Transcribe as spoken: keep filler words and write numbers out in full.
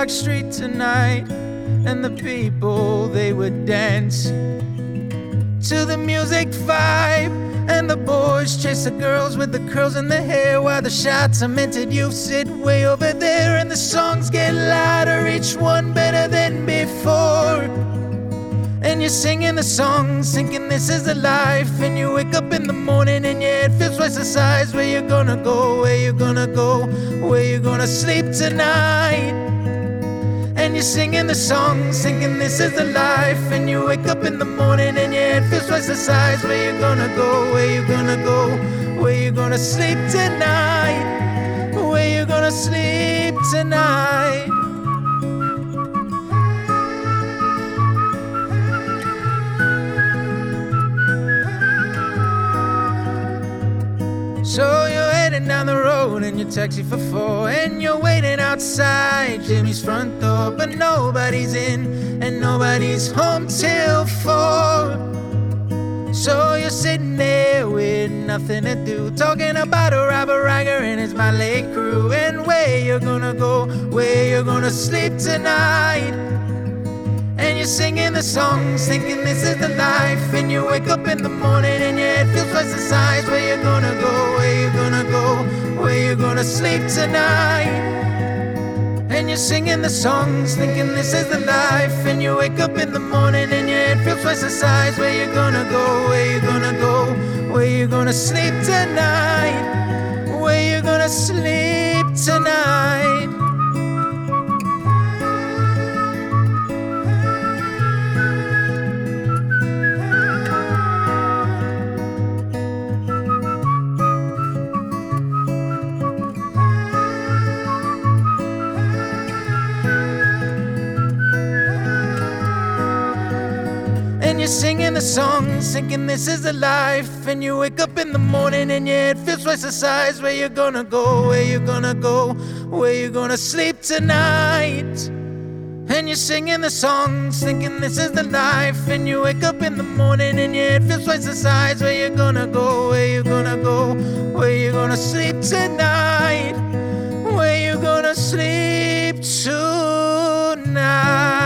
dark street tonight, and the people, they were dancing to the music vibe. And the boys chase the girls with the curls in their hair, while the shy-tormented youth sit way over there. And the songs get louder, each one better than before. And you're singing the songs, thinking this is the life. And you wake up in the morning and your head feels twice the size. Where you gonna go, where you gonna go, where you gonna sleep tonight? And you're singing the songs, thinking this is the life. And you wake up in the morning and your head feels twice the size. Where you gonna go, where you gonna go, where you gonna sleep tonight? Where you gonna sleep tonight? So you're heading down the road in your taxi for four, and you're waiting outside Jimmy's front door, but nobody's in and nobody's home till four. So you're sitting there with nothing to do, talking about a Robert Riger and his Malay crew, and where you're gonna go, where you're gonna sleep tonight. And you're singing the songs, thinking this is the life. And you wake up in the morning and your head feels twice the size. Where you gonna go, where you gonna go, where you gonna sleep tonight? And you're singing the songs, thinking this is the life. And you wake up in the morning and your head feels twice the size. Where you gonna go, where you gonna go, where you gonna sleep tonight? Where you gonna sleep tonight? And you're singing the songs, thinking this is the life. And you wake up in the morning and your head feels twice the size. Where you gonna go, where you gonna go, where you gonna sleep tonight? And you're singing the songs, thinking this is the life. And you wake up in the morning and your head feels twice the size. Where you gonna go, where you gonna go, where you gonna sleep tonight? Where you gonna sleep tonight?